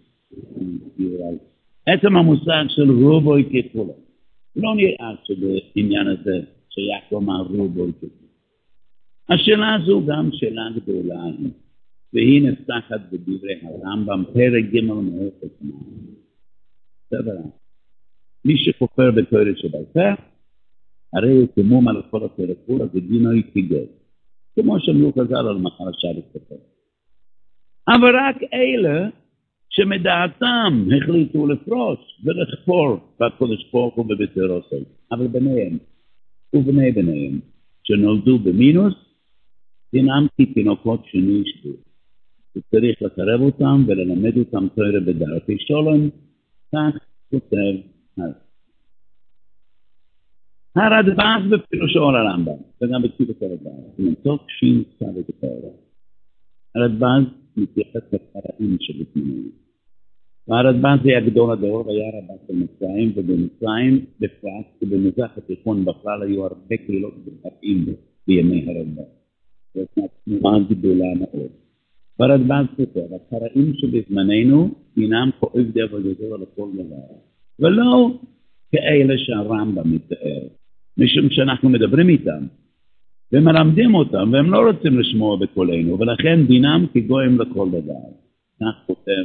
עצם המושג של רובו יקטפו לו. לא נראה שבעניין הזה שייך לומר רובו יקטפו לו. השאלה הזו גם שאלה גדולה, והיא נפתחת בדברי הרמב"ם, פרק ג' מערכת מים. סבר, מי שכופר בתורה שבעל פה, הרי הוא תמום על כל התורה כולה, ודינו יתגל. כמו שאמרו חז"ל על מחר השבת כופר. אבל רק אלה שמדעתם החליטו לפרוש ולכפור בקדוש ברוך הוא בבית ירוסל. אבל בניהם ובני בניהם שנולדו במינוס, דינם כתינוקות שנשבו. וצריך לקרב אותם וללמד אותם תורה בדרכי שלום, כך כותב הרדב"ז בפירושו על הרמב"ם, וגם בכתיבת הרדב"ז, מתוך שין צד את התורה. הרדב"ז מתייחס לקראים שבזמננו. והרדב"ז היה גדול הדור, היה רבה של מצרים, ובמצרים בפרט, ובמזרח התיכון בכלל היו הרבה קהילות וקראים בימי הרדב"ז. זאת תנועה גדולה מאוד. ברדב"ז כותב, הקראים שבזמננו אינם כואב עבודתו על כל דבר, ולא כאלה שהרמב"ם מתאר, משום שאנחנו מדברים איתם, ומלמדים אותם, והם לא רוצים לשמוע בקולנו, ולכן דינם כגויים לכל דבר. כך כותב,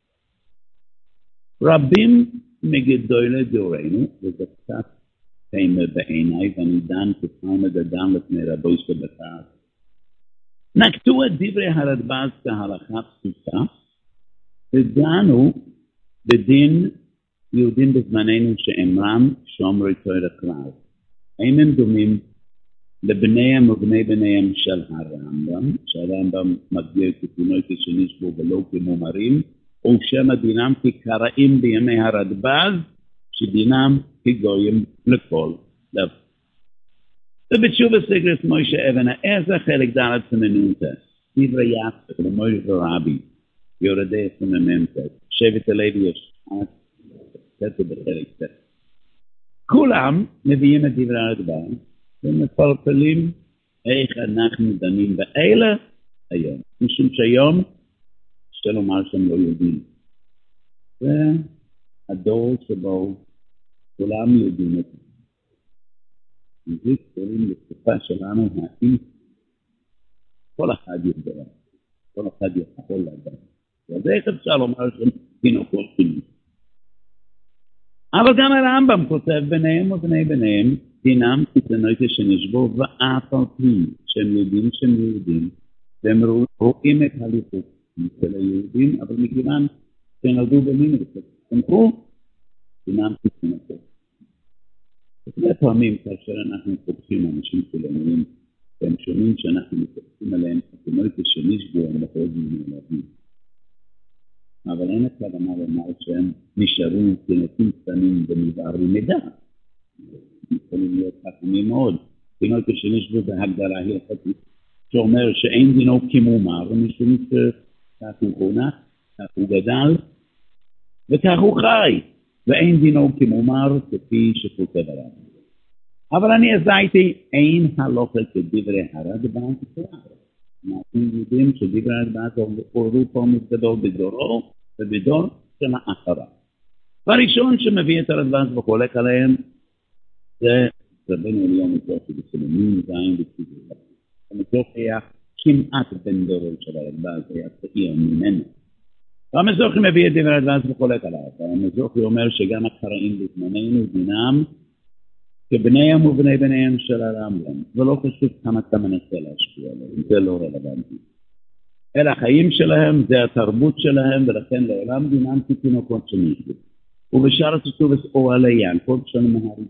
רבים מגדולי דורנו, וזה קצת תאמר בעיניי, ואני דן כתלמיד אדם לפני רבו שבקר, נקטו את דברי הרדב"ז כהלכה פשוטה, ודנו בדין יהודים בזמננו שאמרם שומרי תורה כלל. האם הם דומים לבניהם ובני בניהם של הרמב"ם, שהרמב"ם מגדיר כתינוי כשנשבו ולא כמומרים, או שמא דינם כקראים בימי הרדב"ז, שדינם כגויים לכל דבר. ובתשובה סגרס מוישה אבן העזר חלק ד' סמנונטה, דברי יפת למוישה רבי, יורדי סמנונטה, שבט הלוי יש ספר בחלק ספר. כולם מביאים את דברי הרדב"ז ומפרפלים איך אנחנו דנים באלה היום. משום שהיום אפשר לומר שהם לא יודעים. והדור שבו כולם יודעים את זה. אנחנו קוראים לתקופה שלנו האם כל אחד יודע, כל אחד יכול לדעת. אז איך אפשר לומר שהם תינוקות שלי? אבל גם הרמב"ם כותב ביניהם ובני ביניהם, דינם כתנויטה שנשבו ואף על פי שהם יודעים שהם יהודים, והם רואים את הליכות של היהודים, אבל מכיוון שנולדו במינוס, תמכו, דינם כתנויטה. לפני פעמים כאשר אנחנו פוגשים אנשים שלנו, והם שומעים שאנחנו מתייחסים עליהם, כתנויטה שנשבו הם מאוד מנהלבים. אבל אין הכוונה לומר שהם נשארו כנותים קטנים במבערי מידע. יכולים להיות חכמים מאוד. תינוק שנשבו בהגדרה הלכתית, שאומר שאין דינו כמומר, משום שכך הוא חונך, כך הוא גדל, וכך הוא חי, ואין דינו כמומר כפי שכותב עליו. אבל אני עזייתי, אין הלוכה כדברי הרדב"ז בכלל. אנחנו יודעים שדברי הרדב"ז הורו פה מגדול בדורו, ובדור של האחרה. והראשון שמביא את הרדב"ז וחולק עליהם, זה רבנו אליהו מזרחי בסלונים זין בציבור. המזרחי היה כמעט בן דורו של הרדב"ז, היה צעיר ממנו. והמזרחי מביא את דברי הרדב"ז וחולק עליו. והמזרחי אומר שגם הקראים בזמננו דינם, כבניהם ובני בניהם של הרמב"ם. ולא חשוב כמה אתה מנסה להשפיע עליהם, זה לא רלוונטי. אל החיים שלהם, זה התרבות שלהם, ולכן לעולם דינם כתינוקות שנשבו. ובשאר הכתוב אוהלי יעקב שלנו מהרי.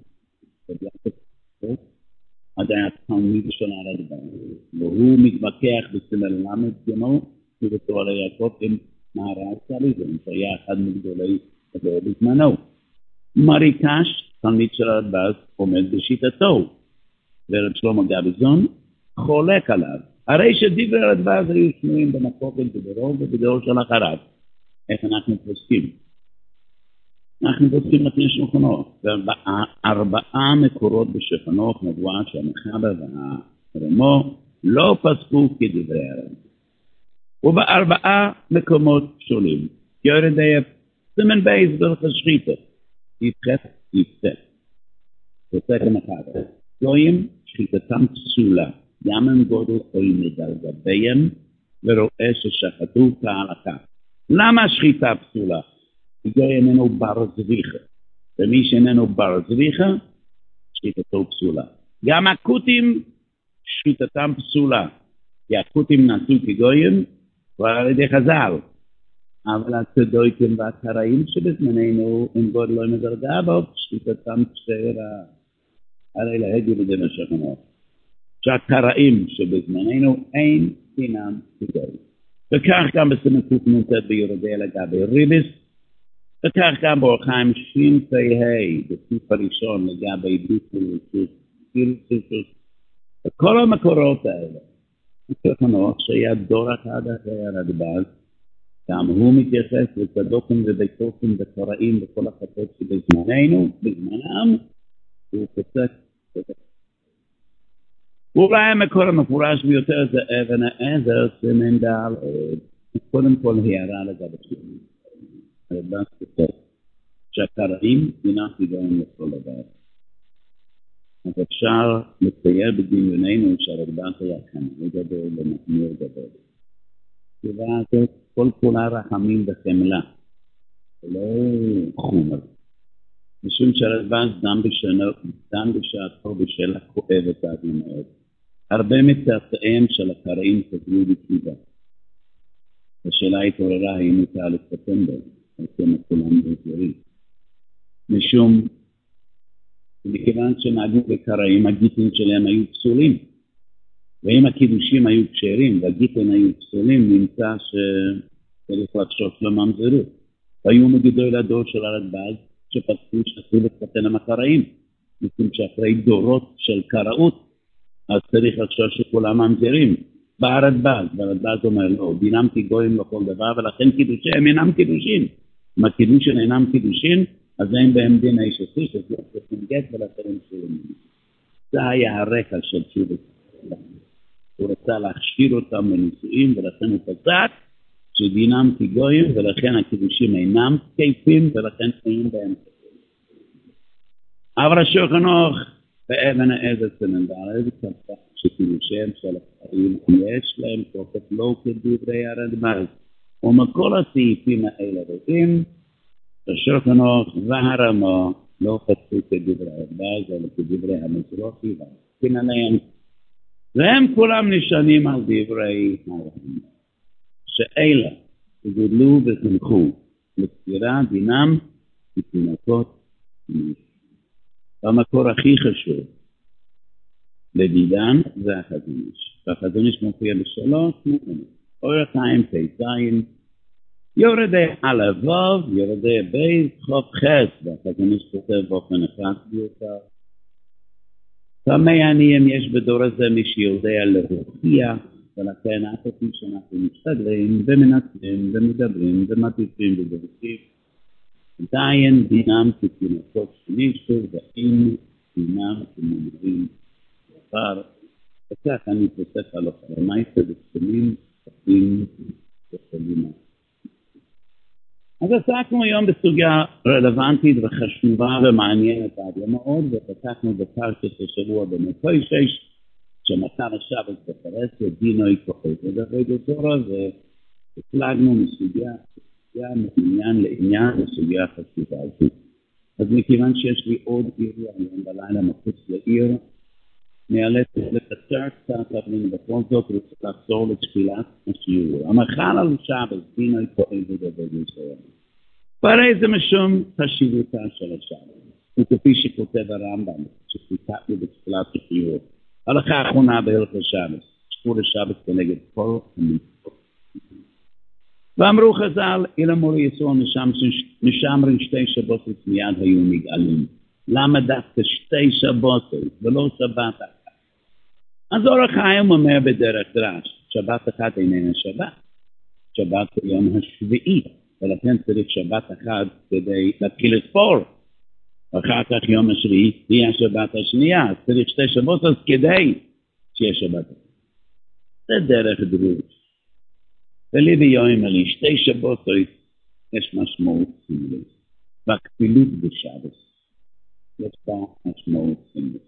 עד היה תלמיד של הרדב"ז. והוא מתווכח בסמל למד כמו, ובתואלי יעקב עם מהר"ל סליזם, שהיה אחד מגדולי הדור בזמנו. מריקש, תלמיד של הרדב"ז, עומד בשיטתו. ורב שלמה גביזון חולק עליו. הרי שדברי הרדב"ז היו שנויים במחלוקת בדורו ובדור של אחריו. איך אנחנו פוסקים? אנחנו פוסקים לפני שולחן ערוך. וארבעה מקורות בשולחן ערוך מבואר שהמחבר והרמו לא פסקו כדברי הרדב"ז. ובארבעה מקומות שונים. יורדי סימן בייס דרך השחיתה. יפחת, יפחת. פוסק המחבר. גויים שחיתתם פסולה. גם הם גודל עולמד על גביהם, ורואה ששחטו כהלכה. למה שחיטה פסולה? בגלל איננו בר זריחה. ומי שאיננו בר זריחה, שחיטתו פסולה. גם הכותים, שחיטתם פסולה. כי הכותים נעשו כגויים, כבר על ידי חז"ל. אבל הצדוקים והקראים שבזמננו, הם גודל עולמד על גביו, שחיטתם פסולה. הרי להגיע בזה משכנות. שהקראים שבזמננו אין דינם כגויים. וכך גם בסימן קנ"ט ביורדיה לגבי ריבס, וכך גם באורח חיים ש"פ"ה בסעיף הראשון לגבי ביטול וסוס. וכל המקורות האלה, וכך שהיה דור אחד אחרי הרדב"ז, גם הוא מתייחס לצדוקים וביתוקים וקראים וכל החטאות שבזמננו, בזמנם, הוא פוסק ואולי המקור המפורש ביותר זה אבן העזר, סימן ד'. קודם כל הערה לגבי שני. הרדב"ז כותב שהקראים דינם כגויים לכל דבר. אז אפשר לצייר בדמיוננו שהרדב"ז היה קנאי גדול ומחמיר גדול. התשובה הזאת כל כולה רחמים וחמלה, ולא חומר. משום שהרדב"ז דן בשעתו בשאלה כואבת עד מאוד. הרבה מצאצאיהם של הקראים חזרו בתשובה. השאלה התעוררה האם ניתן לספטמבר, עושים את כולם באזורי. משום, מכיוון שנהגו בקראים, הגיטים שלהם היו פסולים. ואם הקידושים היו כשרים והגיטים היו פסולים, נמצא שצריך לחשוב לממזרות. היו מגדול הדור של הרדב"ז, שפסקו שעשו להתחתן עם הקראים. משום שאחרי דורות של קראות, אז צריך לחשוב שכולם ממזרים. בהרדב"ז, והרדב"ז אומר לא, דינם כגויים לכל דבר, ולכן קידושיהם אינם קידושין. אם הקידושין אינם קידושין, אז אין בהם דין האיש עשיש, אז לא צריכים גט ולאחרים שולמים. זה היה הרקע של תשובת. הוא רצה להכשיר אותם בנישואים, ולכן הוא פסק שדינם כגויים, ולכן הקידושים אינם תקפים, ולכן אין בהם תקפים. אבל השולחן ערוך באבן העזר סנדלר, זה כתב שקידושיהם של החיים, יש להם תוקף לא כדברי הרדב"ז. ומכל הסעיפים האלה רואים, השולחן ערוך והרמה לא כתבו כדברי הרדב"ז, אלא כדברי המזרחי והסכין עליהם, והם כולם נשענים על דברי הרדב"ז. שאלה שגדלו וחינכו לספירה דינם כתינוקות מיש. המקור הכי חשוב לדידן זה החזון איש. והחזון איש מופיע בשלוש מקומות. אור החיים תזין, יורדי א' ו', יורדי ב', חוף ח', והחזון איש כותב באופן אחד ביותר. כמה עניים יש בדור הזה מי שיודע להוכיח, ולכן אף אחד שאנחנו משתדלים ומנצלים ומדברים ומטיפים ודורשים. עדיין דינם כתינוקות שמישהו ואין דינם כמומרים דבר. וכך אני פוסק על אופרמייסה וסכמים ופים ופלימה. אז עסקנו היום בסוגיה רלוונטית וחשובה ומעניינת עד מאוד, ופתחנו בפרשת השבוע במקוישש, שמתן השבת בפרשת דינוי כוחו ודברי דזורה, והפלגנו מסוגיה מעניין לעניין וסוגיה חשובה הזאת. אז מכיוון שיש לי עוד אירוע היום בלילה מחוץ לעיר, נאלץ לקצר קצת, אבל בכל זאת רוצה לחזור לתפילת השיעור. המחל על שבת דינוי כוחו ודברי דזורה. והרי זה משום חשיבותה של השבת. וכפי שכותב הרמב"ם, שציטטנו בתפילת השיעור. הלכה האחרונה בהלכות השבת, שכור השבת כנגד כל המצוות. ואמרו חז"ל, אילא מורי יסוד משמרים שתי שבתות מיד היו נגאלים. למה דווקא שתי שבתות ולא שבת אחת? אז אור החיים אומר בדרך דרש, שבת אחת איננה שבת. שבת הוא יום השביעי, ולכן צריך שבת אחת כדי להתחיל לספור. אחר כך יום השביעי תהיה השבת השנייה, אז צריך שתי שבתות כדי שיהיה שבת. זה דרך דרוש. ולי ביום עלי שתי שבתות יש משמעות סמלית. והכפילות בשבת יש בה משמעות סמלית.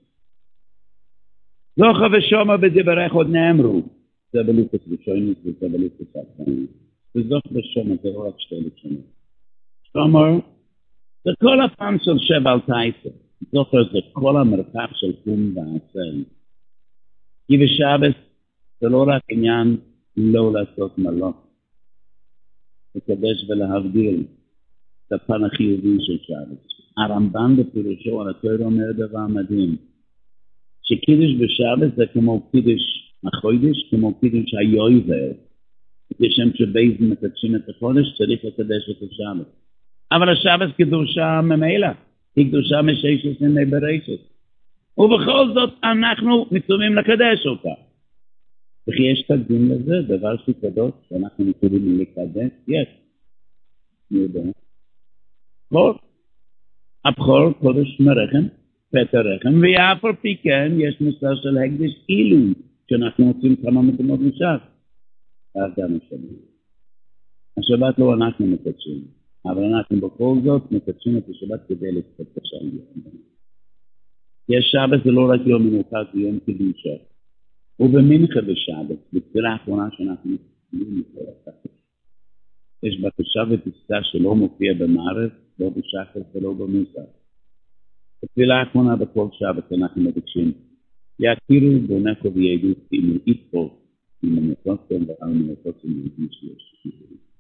זוכה ושומע בדברך עוד נאמרו. זה בלוקס ראשון וזה בלוקס אחרון. וזוכה ושומע זה לא רק שתי לשונות. שומע זה כל הפעם של שבל טייסר. זוכר זה כל המרחב של קום ועצל. כי בשבת זה לא רק עניין לא לעשות מלוך. לקדש ולהבדיל את הפן החיובי של שבת. הרמב"ם בפירושו על התורה אומר דבר מדהים. שקידוש בשבת זה כמו קידוש החודש, כמו קידוש היובל. כשם שבייז מקדשים את החודש צריך לקדש את השבת. אבל השבת קדושה ממילא, היא קדושה מששת ימי בראשית. ובכל זאת אנחנו מצווים לקדש אותה. וכי יש תקדים לזה, דבר שקדוש שאנחנו מצווים לקדש, יש. אני יודע. בכור. הבכור קודש מרחם, פטר רחם, ואף על פי כן יש מושג של הקדש אילו, שאנחנו עושים כמה מקומות משב. אז גם השבת. השבת לא אנחנו מקדשים. אבל אנחנו בכל זאת מקדשים את השבת כדי להתקדש על יום. יש שבת זה לא רק יום מנוחה, זה יום קדושה. ובמנחה בשבת, בתפילה האחרונה שאנחנו מתחילים לכל הקדש. יש בקשה ופסקה שלא מופיע במערב, לא בשחר ולא במוסף. בתפילה האחרונה בכל שבת אנחנו מבקשים, יכירו בונכו וידעו כי מלאית פה, עם המתוסם ועל מלאכוסם וידעים שיש.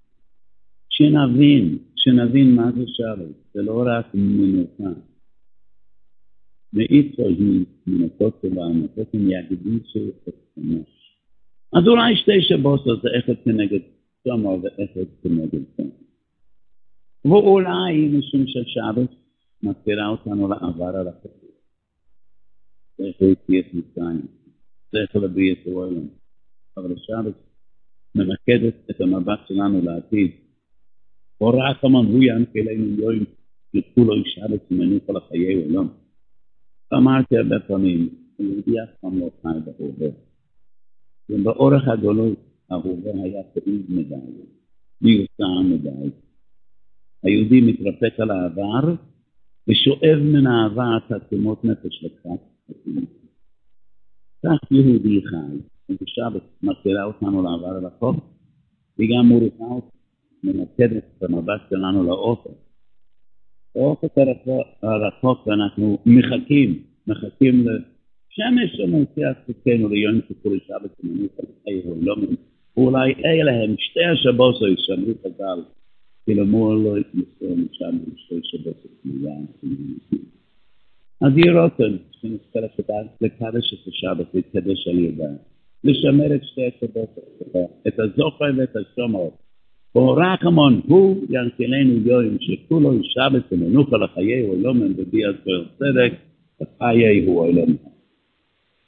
שנבין, שנבין מה זה שבת, זה לא רק מנוחה. מאיפה היא מנוחות שלה, מנוחות עם ידידים של חצמש. אז אולי שתי שבתות זה אחד כנגד סומר ואחד כנגד סומר. ואולי משום ששבת מזכירה אותנו לעבר על החצי. זה יכול להיות מצרים, זה יכול להיות העולם. אבל השבת ממקדת את המבט שלנו לעתיד. הוראה כמובן הוא ינק אלינו יום שכולו שבת ומנוחה לחיי עולם. אמרתי הרבה פעמים, יהודי אף פעם לא חי בהווה. ובאורך הגלות, ההווה היה פעיל מדי, מיוסר מדי. היהודי מתרפק על העבר, ושואב מן העבר תעצומות נפש לקראת עתיד. כך יהודי חי, ושבת מזכירה אותנו לעבר הרחוק, וגם מורידה אותנו, ממקדת את המבט שלנו לאופק. האופק הרחוק, ואנחנו מחכים, מחכים לשמש שמוציאה חוקנו ליום שכולי שבת ומנוחה לחיי עולם. ואולי אלה הם שתי השבועות שאמרו חז"ל, כלומר לא יתמסור משם בשתי שבועות מיליון. אז יהי רצון שנזכה לקדש את השבת להתקדש על ידה, לשמר את שתי השבועות, את הזוכר ואת השומר. ורחמון הוא ינקלנו יום שכולו שבת ומנוחה לחיי עולם וביאת כל צדק, וחיי הוא עולם.